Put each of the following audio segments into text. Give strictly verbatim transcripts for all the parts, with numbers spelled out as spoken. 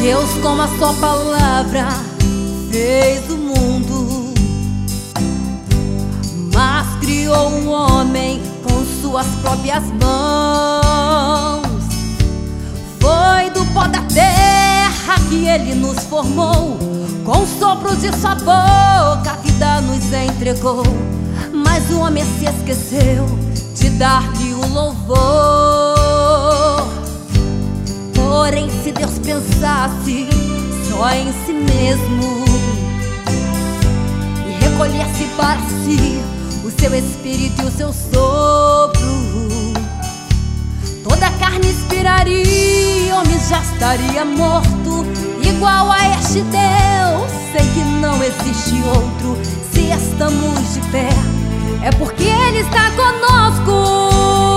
Deus, com a sua palavra, fez o mundo, mas criou um homem com suas próprias mãos. Foi do pó da terra que ele nos formou, com o sopro de sua boca a vida nos entregou. Mas o homem se esqueceu de dar-lhe o louvor. Porém, se Deus pensasse só em si mesmo e recolhesse para si o seu espírito e o seu sopro, toda a carne expiraria, o homem já estaria morto. Igual a este Deus, sei que não existe outro. Se estamos de pé, é porque Ele está conosco.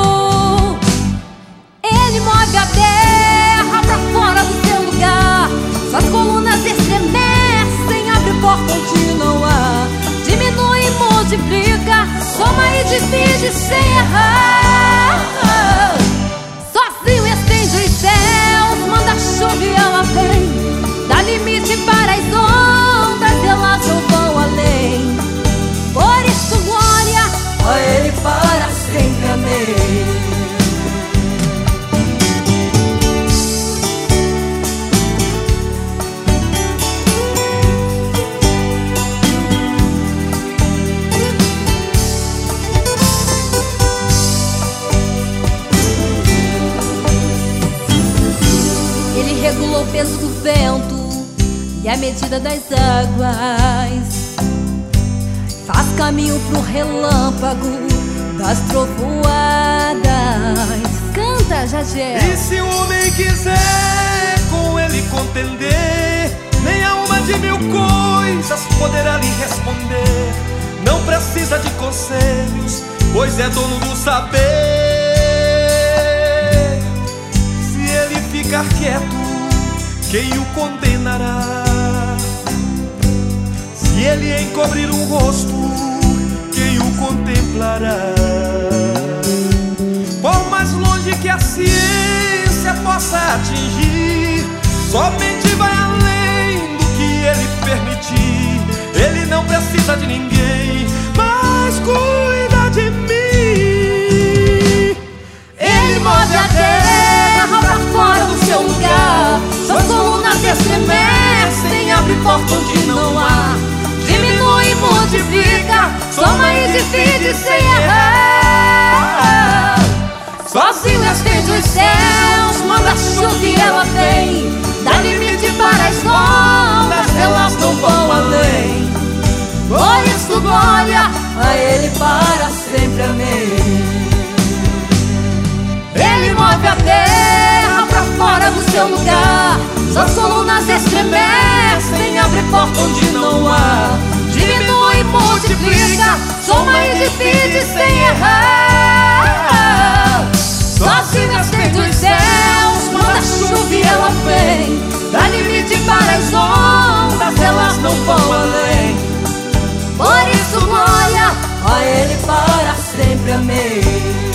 Ele move a terra pra fora do seu lugar, suas colunas estremecem, abre porta onde não há, diminui e multiplica, soma e divide sem errar. Sozinho estende os céus, manda chuva e ela vem, dá limite para as ondas, elas não vão além. Por isso glória a Ele para sempre, amém. Ele regulou o peso do vento e a medida das águas, faz caminho pro relâmpago das trovoadas. Canta, Jagé. E se o homem quiser com ele contender, nem a uma de mil coisas poderá lhe responder. Não precisa de conselhos, pois é dono do saber. Se ele ficar quieto, quem o condenará? Se ele encobrir o rosto, quem o contemplará? Por mais longe que a ciência possa atingir, somente vai além do que ele permitir. Ele não precisa de ninguém, mas cuida de mim. Ele move a terra pra fora do seu lugar, suas colunas estremecem, abre porta onde não há, diminui e multiplica, soma e divide sem errar. Sozinho estende os céus, manda chuva e ela vem, dá limite para as ondas, elas não vão além. Por isso glória a Ele para sempre, amém. Ele move a terra pra fora do seu lugar, suas colunas estremecem, abre porta onde não há, diminui e multiplica, soma e divide sem errar. Sozinho estende os céus, manda chuva e ela vem, dá limite para as ondas, elas não vão além. Por isso glória a Ele para sempre, amém.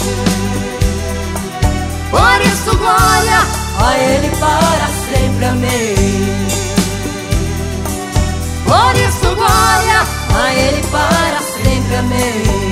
Por isso glória a Ele para sempre, amém. Por isso glória a Ele para sempre, amém.